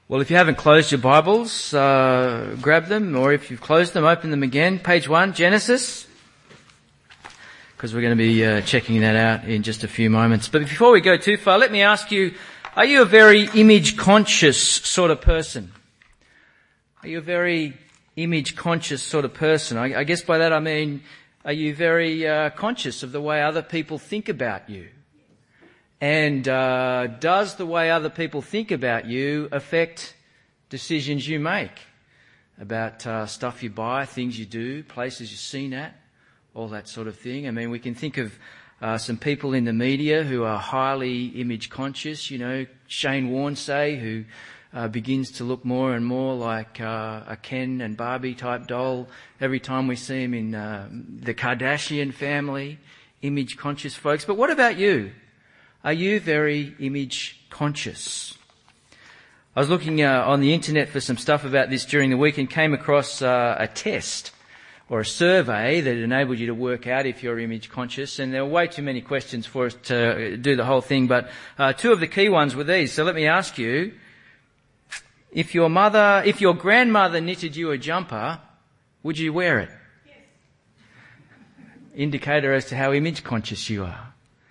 Well, if you haven't closed your Bibles, grab them, or if you've closed them, open them again. Page 1, Genesis, because we're going to be checking that out in just a few moments. But before we go too far, let me ask you, are you a very image-conscious sort of person? Are you a very image-conscious sort of person? I guess by that I mean, are you very conscious of the way other people think about you? And does the way other people think about you affect decisions you make about stuff you buy, things you do, places you're seen at, all that sort of thing? I mean, we can think of some people in the media who are highly image conscious. You know, Shane Warne, say, who begins to look more and more like a Ken and Barbie type doll every time we see him in the Kardashian family, image conscious folks. But what about you? Are you very image conscious? I was looking on the internet for some stuff about this during the week and came across a test or a survey that enabled you to work out if you're image conscious, and there were way too many questions for us to do the whole thing, but two of the key ones were these. So let me ask you, if your grandmother knitted you a jumper, would you wear it? Yes. Indicator as to how image conscious you are.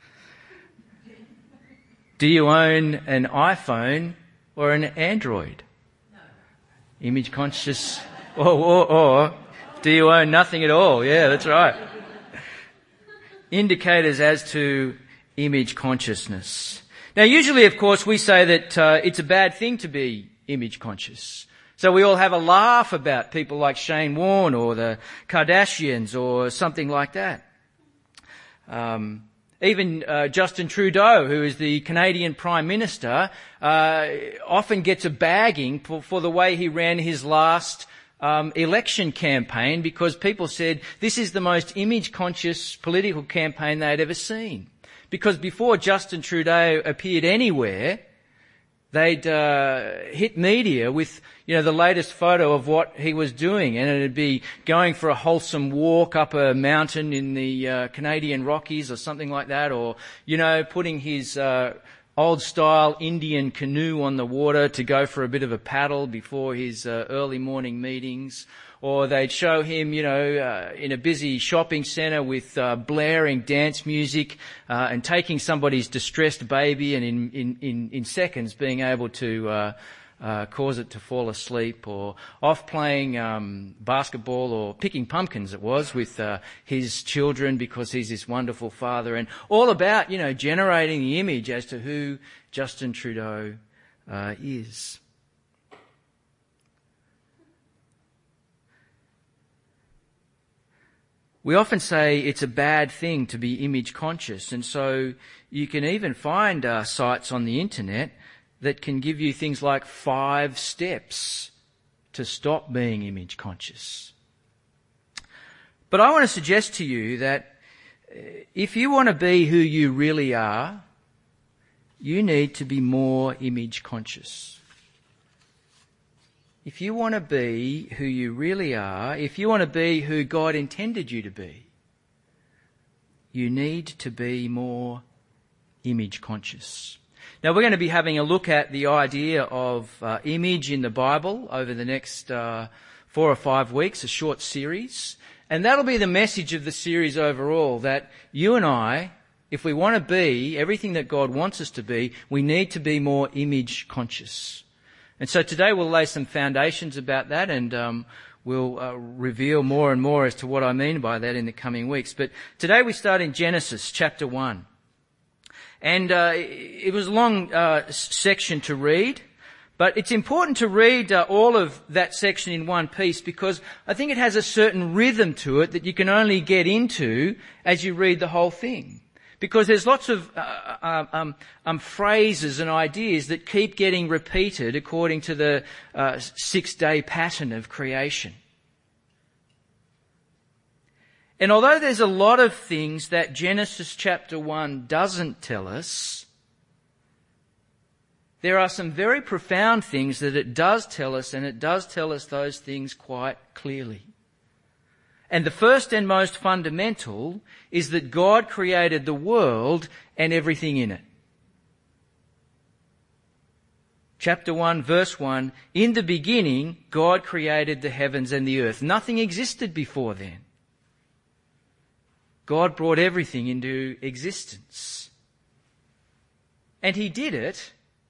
Do you own an iPhone or an Android? No. Image conscious, or do you own nothing at all? Yeah, that's right. Indicators as to image consciousness. Now, usually, of course, we say that it's a bad thing to be image conscious. So we all have a laugh about people like Shane Warne or the Kardashians or something like that. Even Justin Trudeau, who is the Canadian Prime Minister, often gets a bagging for the way he ran his last election campaign, because people said this is the most image-conscious political campaign they'd ever seen. Because before Justin Trudeau appeared anywhere, they'd hit media with, you know, the latest photo of what he was doing, and it'd be going for a wholesome walk up a mountain in the Canadian Rockies or something like that, or, you know, putting his old-style Indian canoe on the water to go for a bit of a paddle before his early morning meetings. Or they'd show him, you know, in a busy shopping centre with blaring dance music and taking somebody's distressed baby and in seconds being able to cause it to fall asleep, or off playing basketball or picking pumpkins, it was, with his children because he's this wonderful father, and all about, you know, generating the image as to who Justin Trudeau is. We often say it's a bad thing to be image conscious, and so you can even find sites on the internet that can give you things like 5 steps to stop being image conscious. But I want to suggest to you that if you want to be who you really are, you need to be more image conscious. If you want to be who you really are, if you want to be who God intended you to be, you need to be more image conscious. Now, we're going to be having a look at the idea of image in the Bible over the next 4 or 5 weeks, a short series. And that'll be the message of the series overall, that you and I, if we want to be everything that God wants us to be, we need to be more image conscious. And so today we'll lay some foundations about that, and we'll reveal more and more as to what I mean by that in the coming weeks. But today we start in Genesis chapter 1. And it was a long section to read, but it's important to read all of that section in one piece, because I think it has a certain rhythm to it that you can only get into as you read the whole thing. Because there's lots of phrases and ideas that keep getting repeated according to the 6-day pattern of creation. And although there's a lot of things that Genesis chapter 1 doesn't tell us, there are some very profound things that it does tell us, and it does tell us those things quite clearly. And the first and most fundamental is that God created the world and everything in it. chapter 1, verse 1, in the beginning, God created the heavens and the earth. Nothing existed before then. God brought everything into existence. And he did it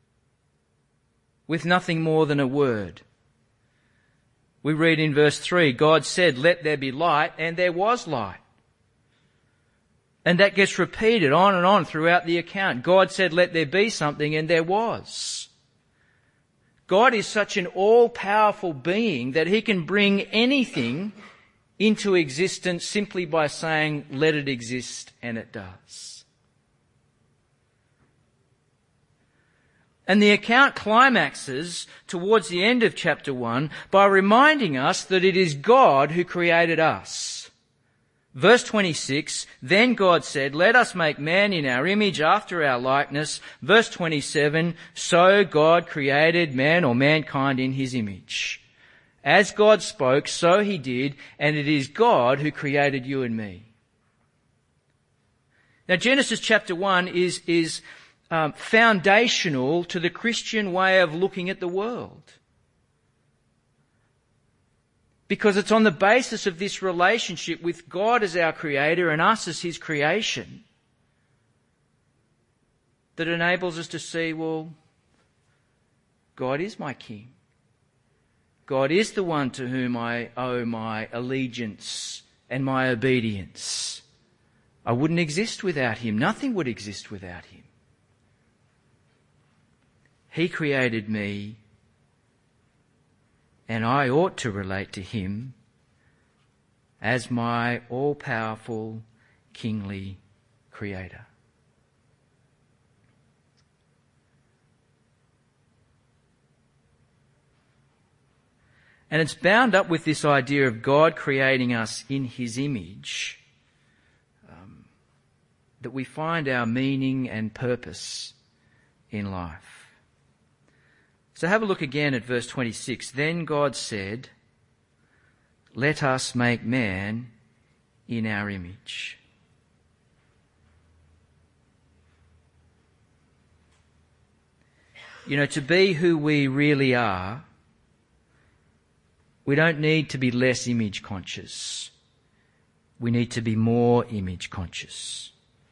with nothing more than a word. We read in verse 3, God said, "Let there be light," and there was light. And that gets repeated on and on throughout the account. God said, "Let there be something," and there was. God is such an all-powerful being that he can bring anything into existence simply by saying, "Let it exist," and it does. And the account climaxes towards the end of chapter 1 by reminding us that it is God who created us. Verse 26, then God said, "Let us make man in our image after our likeness." Verse 27, so God created man or mankind in his image. As God spoke, so he did, and it is God who created you and me. Now Genesis chapter 1 is foundational to the Christian way of looking at the world. Because it's on the basis of this relationship with God as our creator and us as his creation that enables us to see, well, God is my king. God is the one to whom I owe my allegiance and my obedience. I wouldn't exist without him. Nothing would exist without him. He created me, and I ought to relate to him as my all-powerful, kingly creator. And it's bound up with this idea of God creating us in his image that we find our meaning and purpose in life. So have a look again at verse 26. Then God said, "Let us make man in our image." You know, to be who we really are, we don't need to be less image conscious. We need to be more image conscious.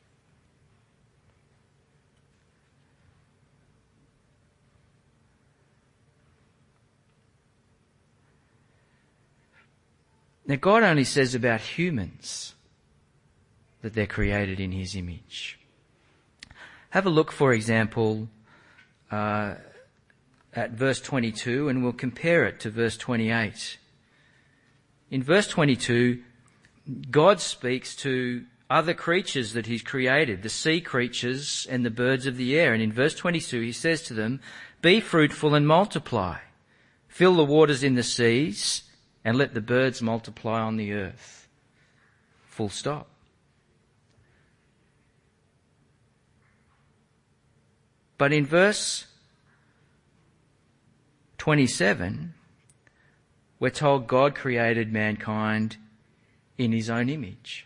Now, God only says about humans that they're created in his image. Have a look, for example, at verse 22, and we'll compare it to verse 28. In verse 22, God speaks to other creatures that he's created, the sea creatures and the birds of the air. And in verse 22, he says to them, "Be fruitful and multiply. Fill the waters in the seas, and let the birds multiply on the earth." Full stop. But in verse 27, we're told God created mankind in his own image.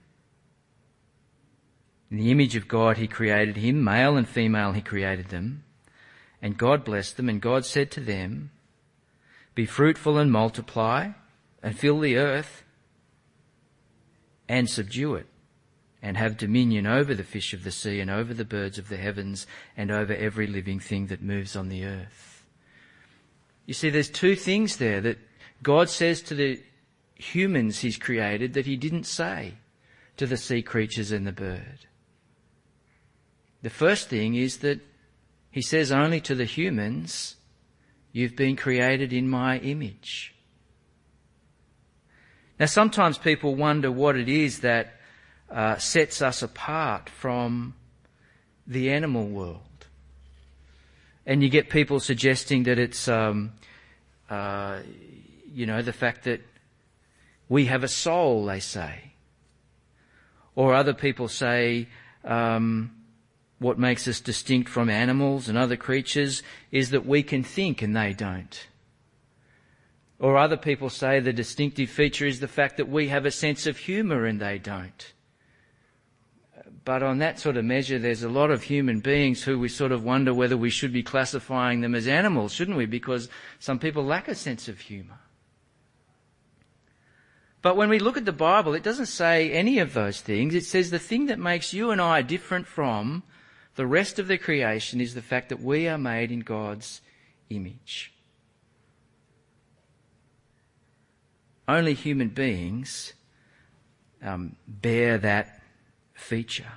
In the image of God he created him, male and female he created them. And God blessed them, and God said to them, "Be fruitful and multiply, and fill the earth, and subdue it, and have dominion over the fish of the sea, and over the birds of the heavens, and over every living thing that moves on the earth." You see, there's two things there that God says to the humans he's created that he didn't say to the sea creatures and the bird. The first thing is that he says only to the humans, "You've been created in my image." Now, sometimes people wonder what it is that sets us apart from the animal world. And you get people suggesting that it's, the fact that we have a soul, they say. Or other people say what makes us distinct from animals and other creatures is that we can think and they don't. Or other people say the distinctive feature is the fact that we have a sense of humour and they don't. But on that sort of measure, there's a lot of human beings who we sort of wonder whether we should be classifying them as animals, shouldn't we? Because some people lack a sense of humour. But when we look at the Bible, it doesn't say any of those things. It says the thing that makes you and I different from the rest of the creation is the fact that we are made in God's image. Only human beings bear that feature.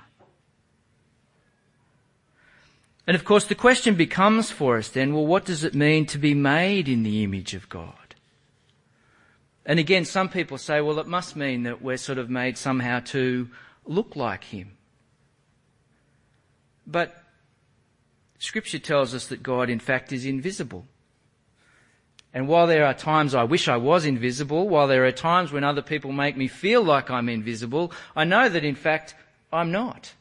And of course the question becomes for us then, well, what does it mean to be made in the image of God? And again, some people say, well, it must mean that we're sort of made somehow to look like him. But Scripture tells us that God in fact is invisible. And while there are times I wish I was invisible, while there are times when other people make me feel like I'm invisible, I know that in fact I'm not.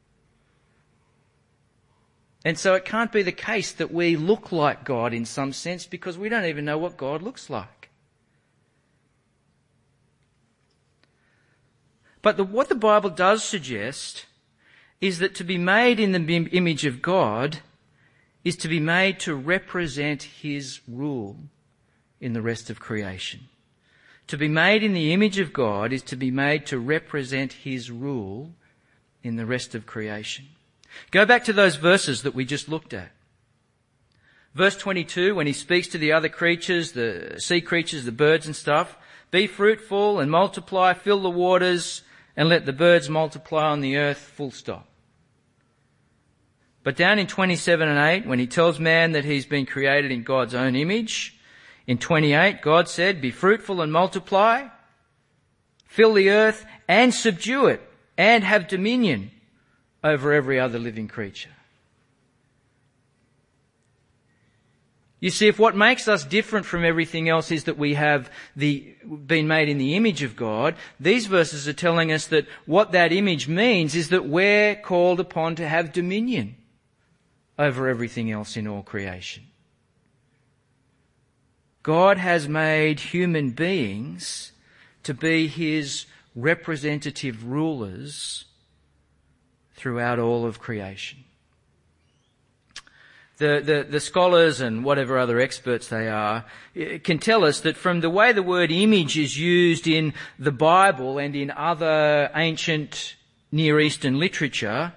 And so it can't be the case that we look like God in some sense because we don't even know what God looks like. But what the Bible does suggest is that to be made in the image of God is to be made to represent his rule in the rest of creation. To be made in the image of God is to be made to represent his rule in the rest of creation. Go back to those verses that we just looked at. Verse 22, when he speaks to the other creatures, the sea creatures, the birds and stuff, be fruitful and multiply, fill the waters, and let the birds multiply on the earth, full stop. But down in 27 and 8, when he tells man that he's been created in God's own image, in 28, God said, be fruitful and multiply, fill the earth and subdue it, and have dominion over every other living creature. You see, if what makes us different from everything else is that we have been made in the image of God, these verses are telling us that what that image means is that we're called upon to have dominion over everything else in all creation. God has made human beings to be his representative rulers throughout all of creation. The scholars and whatever other experts they are can tell us that from the way the word image is used in the Bible and in other ancient Near Eastern literature,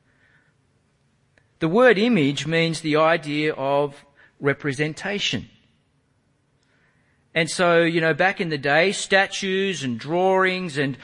the word image means the idea of representation. And so, back in the day, statues and drawings and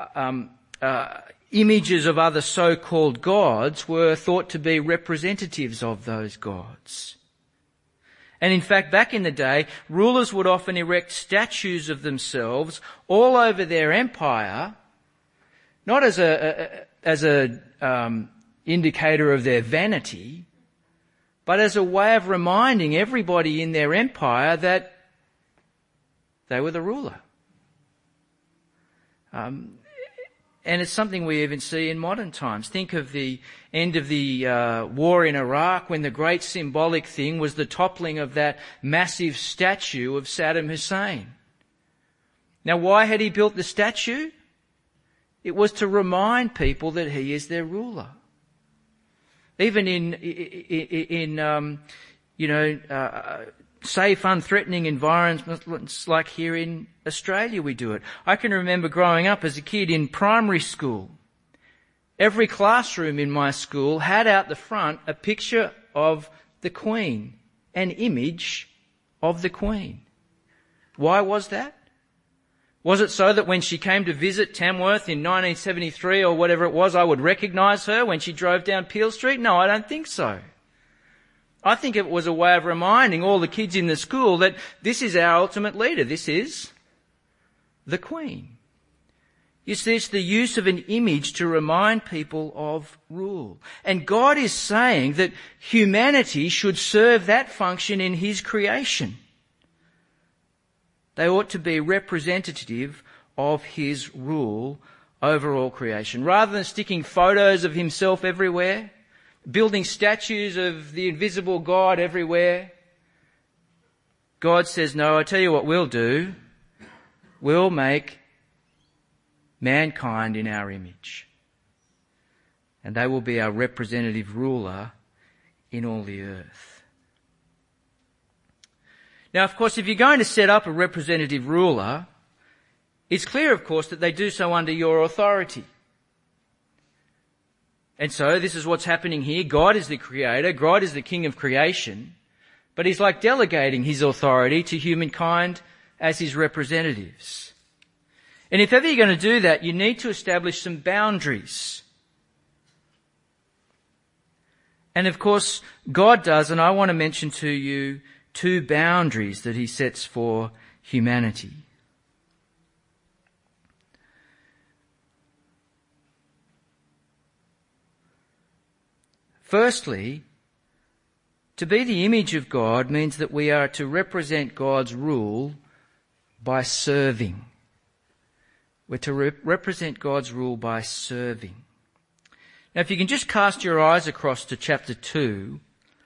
images of other so-called gods were thought to be representatives of those gods. And in fact, back in the day, rulers would often erect statues of themselves all over their empire, not as a indicator of their vanity, but as a way of reminding everybody in their empire that they were the ruler. And it's something we even see in modern times. Think of the end of the war in Iraq when the great symbolic thing was the toppling of that massive statue of Saddam Hussein. Now, why had he built the statue? It was to remind people that he is their ruler. Even in safe, unthreatening environments like here in Australia we do it. I can remember growing up as a kid in primary school. Every classroom in my school had out the front a picture of the Queen, an image of the Queen. Why was that? Was it so that when she came to visit Tamworth in 1973 or whatever it was, I would recognise her when she drove down Peel Street? No, I don't think so. I think it was a way of reminding all the kids in the school that this is our ultimate leader. This is the Queen. You see, it's the use of an image to remind people of rule. And God is saying that humanity should serve that function in his creation. They ought to be representative of his rule over all creation. Rather than sticking photos of himself everywhere, building statues of the invisible God everywhere, God says, no, I tell you what we'll do. We'll make mankind in our image. and they will be our representative ruler in all the earth. Now, of course, if you're going to set up a representative ruler, it's clear, of course, that they do so under your authority. And so this is what's happening here. God is the creator. God is the king of creation. But he's like delegating his authority to humankind as his representatives. And if ever you're going to do that, you need to establish some boundaries. And of course, God does, and I want to mention to you two boundaries that he sets for humanity. Firstly, to be the image of God means that we are to represent God's rule by serving. We're to represent God's rule by serving. Now, if you can just cast your eyes across to chapter 2,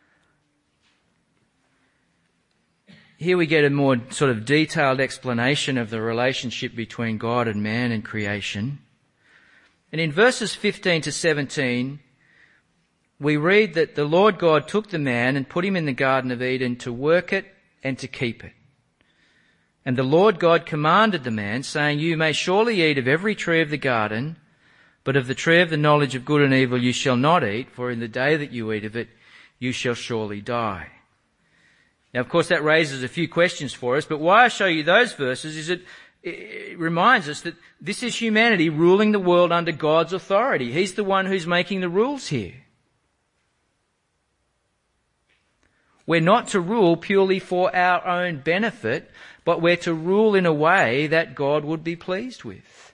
here we get a more sort of detailed explanation of the relationship between God and man and creation. And in verses 15 to 17, we read that the Lord God took the man and put him in the Garden of Eden to work it and to keep it. And the Lord God commanded the man, saying, "You may surely eat of every tree of the garden, but of the tree of the knowledge of good and evil you shall not eat, for in the day that you eat of it, you shall surely die." Now, of course, that raises a few questions for us, but why I show you those verses is it reminds us that this is humanity ruling the world under God's authority. He's the one who's making the rules here. We're not to rule purely for our own benefit, but we're to rule in a way that God would be pleased with.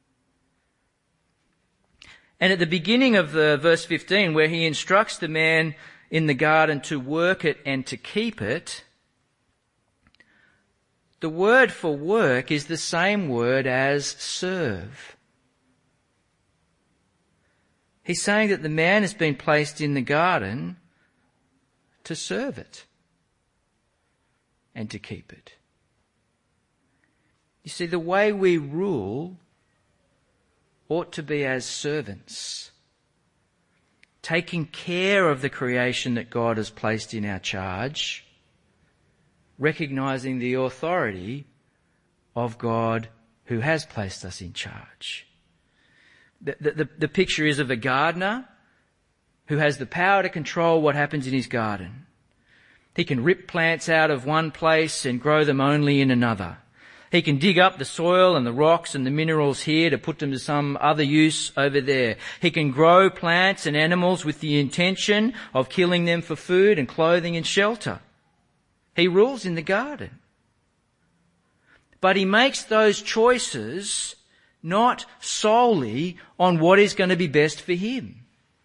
And at the beginning of verse 15, where he instructs the man in the garden to work it and to keep it, the word for work is the same word as serve. He's saying that the man has been placed in the garden to serve it and to keep it. You see, the way we rule ought to be as servants, taking care of the creation that God has placed in our charge, recognizing the authority of God who has placed us in charge. The picture is of a gardener who has the power to control what happens in his garden. He can rip plants out of one place and grow them only in another. He can dig up the soil and the rocks and the minerals here to put them to some other use over there. He can grow plants and animals with the intention of killing them for food and clothing and shelter. He rules in the garden. But he makes those choices not solely on what is going to be best for him.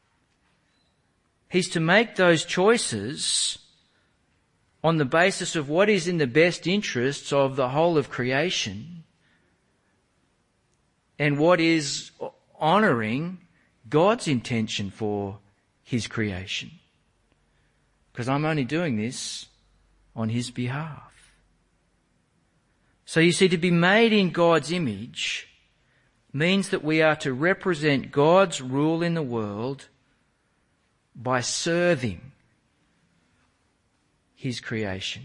He's to make those choices on the basis of what is in the best interests of the whole of creation and what is honouring God's intention for his creation. Because I'm only doing this on his behalf. So you see, to be made in God's image means that we are to represent God's rule in the world by serving his creation.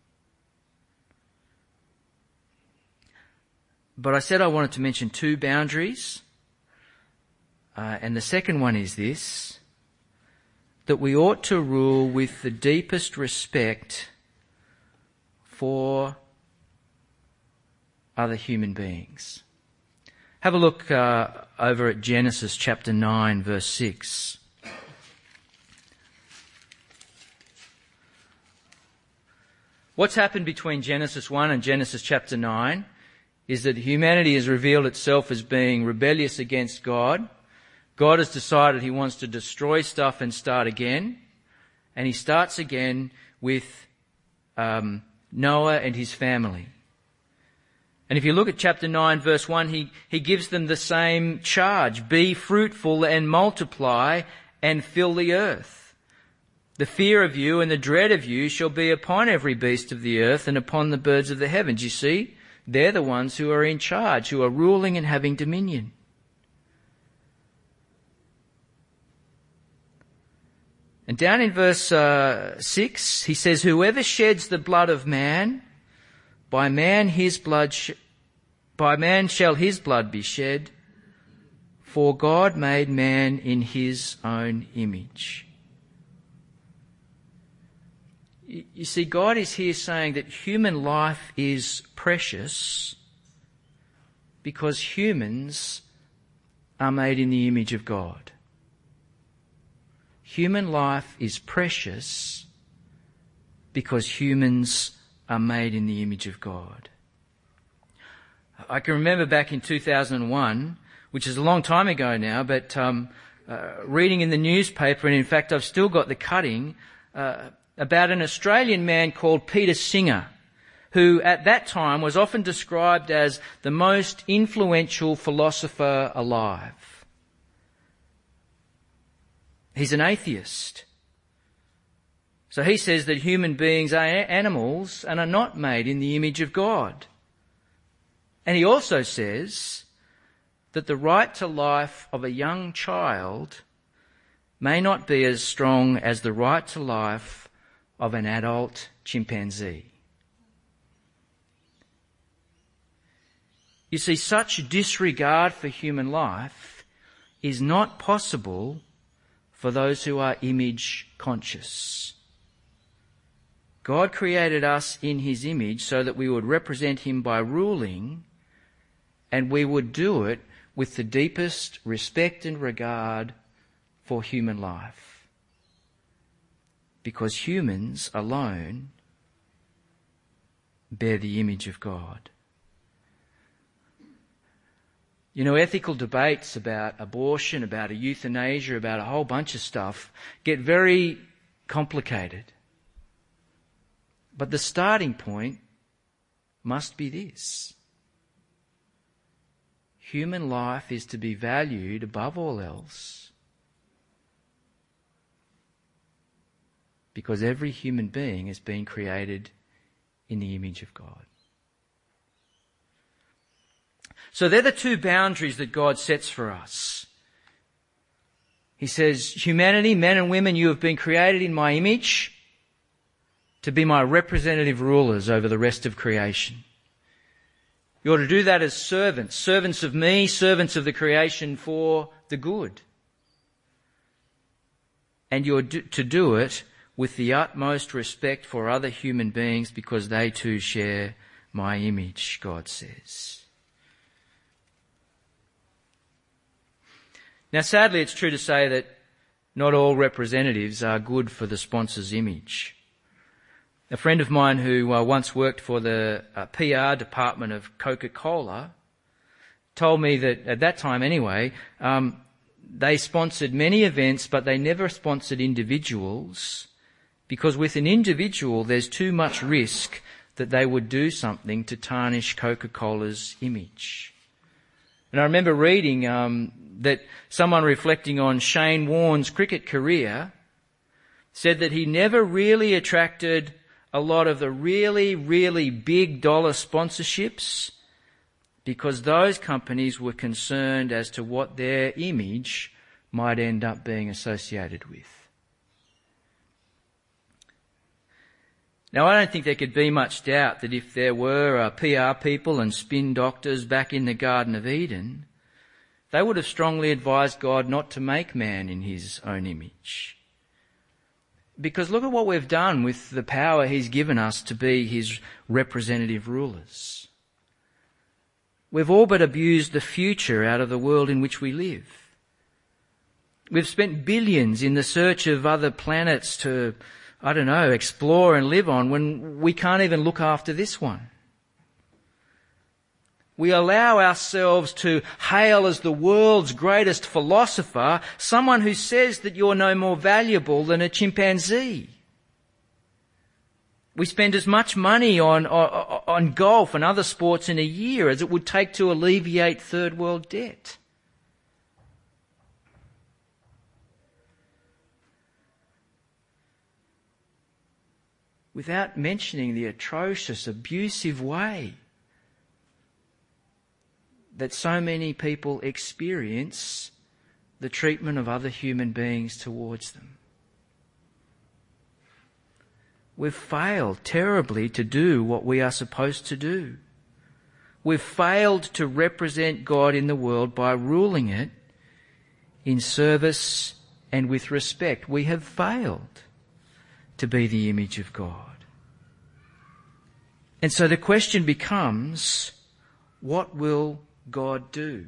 But I said I wanted to mention two boundaries. And the second one is this, that we ought to rule with the deepest respect for other human beings. Have a look over at Genesis chapter 9, verse 6. What's happened between Genesis 1 and Genesis chapter 9 is that humanity has revealed itself as being rebellious against God. God has decided he wants to destroy stuff and start again. And he starts again with Noah and his family. And if you look at chapter 9, verse 1, he gives them the same charge. Be fruitful and multiply and fill the earth. The fear of you and the dread of you shall be upon every beast of the earth and upon the birds of the heavens. You see, they're the ones who are in charge, who are ruling and having dominion. And down in verse 6, he says, whoever sheds the blood of man, by man shall his blood be shed, for God made man in his own image. You see, God is here saying that human life is precious because humans are made in the image of God. Human life is precious because humans are made in the image of God. I can remember back in 2001, which is a long time ago now, but reading in the newspaper, and in fact I've still got the cutting, about an Australian man called Peter Singer, who at that time was often described as the most influential philosopher alive. He's an atheist. So he says that human beings are animals and are not made in the image of God. And he also says that the right to life of a young child may not be as strong as the right to life of an adult chimpanzee. You see, such disregard for human life is not possible for those who are image conscious. God created us in his image so that we would represent him by ruling, and we would do it with the deepest respect and regard for human life. Because humans alone bear the image of God. You know, ethical debates about abortion, about euthanasia, about a whole bunch of stuff get very complicated. But the starting point must be this. Human life is to be valued above all else because every human being has been created in the image of God. So they're the two boundaries that God sets for us. He says, humanity, men and women, you have been created in my image to be my representative rulers over the rest of creation. You're to do that as servants, servants of me, servants of the creation for the good. And you're to do it with the utmost respect for other human beings because they too share my image, God says. Now, sadly, it's true to say that not all representatives are good for the sponsor's image. A friend of mine who once worked for the PR department of Coca-Cola told me that, at that time anyway, they sponsored many events, but they never sponsored individuals because with an individual there's too much risk that they would do something to tarnish Coca-Cola's image. And I remember reading that someone reflecting on Shane Warne's cricket career said that he never really attracted a lot of the really, really big dollar sponsorships because those companies were concerned as to what their image might end up being associated with. Now, I don't think there could be much doubt that if there were PR people and spin doctors back in the Garden of Eden, they would have strongly advised God not to make man in his own image. Because look at what we've done with the power he's given us to be his representative rulers. We've all but abused the future out of the world in which we live. We've spent billions in the search of other planets to, explore and live on when we can't even look after this one. We allow ourselves to hail as the world's greatest philosopher someone who says that you're no more valuable than a chimpanzee. We spend as much money on golf and other sports in a year as it would take to alleviate third world debt. Without mentioning the atrocious, abusive way that so many people experience the treatment of other human beings towards them. We've failed terribly to do what we are supposed to do. We've failed to represent God in the world by ruling it in service and with respect. We have failed to be the image of God. And so the question becomes, what will God do?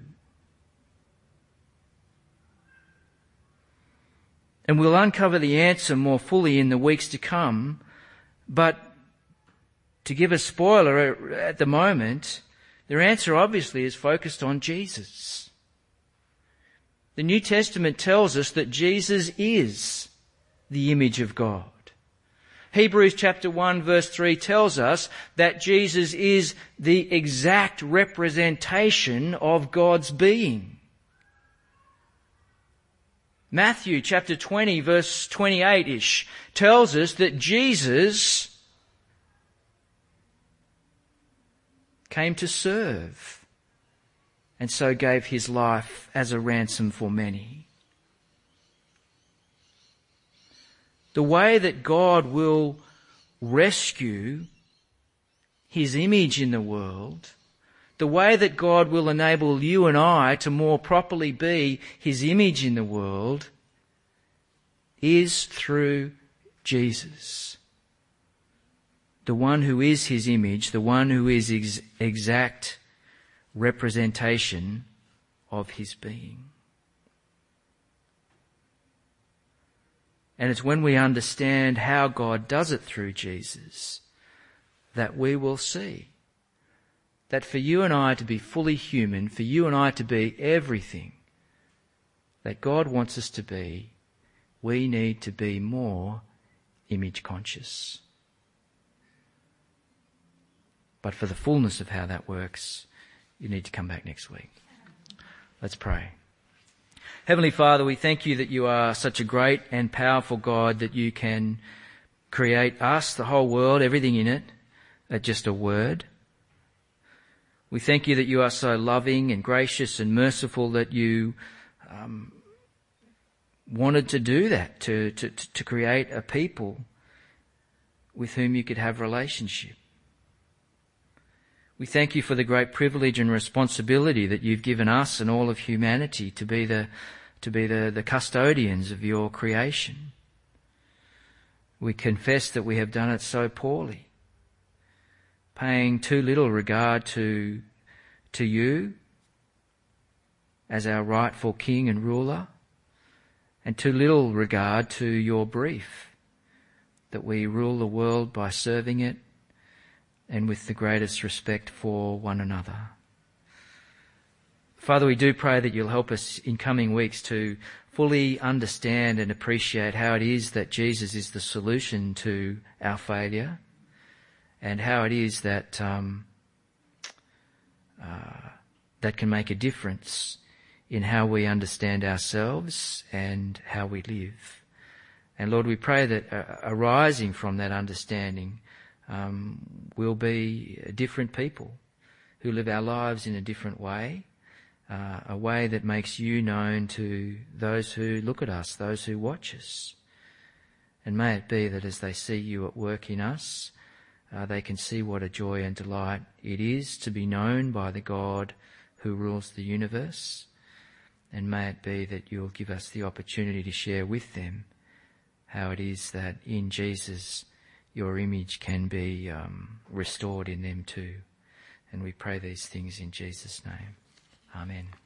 And we'll uncover the answer more fully in the weeks to come, but to give a spoiler at the moment, their answer obviously is focused on Jesus. The New Testament tells us that Jesus is the image of God. Hebrews chapter 1 verse 3 tells us that Jesus is the exact representation of God's being. Matthew chapter 20 verse 28-ish tells us that Jesus came to serve and so gave his life as a ransom for many. The way that God will rescue his image in the world, the way that God will enable you and I to more properly be his image in the world, is through Jesus. The one who is his image, the one who is exact representation of his being. And it's when we understand how God does it through Jesus that we will see that for you and I to be fully human, for you and I to be everything that God wants us to be, we need to be more image conscious. But for the fullness of how that works, you need to come back next week. Let's pray. Heavenly Father, we thank you that you are such a great and powerful God, that you can create us, the whole world, everything in it, at just a word. We thank you that you are so loving and gracious and merciful that you wanted to do that, to create a people with whom you could have relationship. We thank you for the great privilege and responsibility that you've given us and all of humanity to be the custodians of your creation. We confess that we have done it so poorly, paying too little regard to you as our rightful king and ruler, and too little regard to your brief that we rule the world by serving it and with the greatest respect for one another. Father, we do pray that you'll help us in coming weeks to fully understand and appreciate how it is that Jesus is the solution to our failure, and how it is that that can make a difference in how we understand ourselves and how we live. And Lord, we pray that arising from that understanding, we'll be different people who live our lives in a different way, a way that makes you known to those who look at us, those who watch us. And may it be that as they see you at work in us, they can see what a joy and delight it is to be known by the God who rules the universe. And may it be that you'll give us the opportunity to share with them how it is that in Jesus your image can be restored in them too. And we pray these things in Jesus' name. Amen.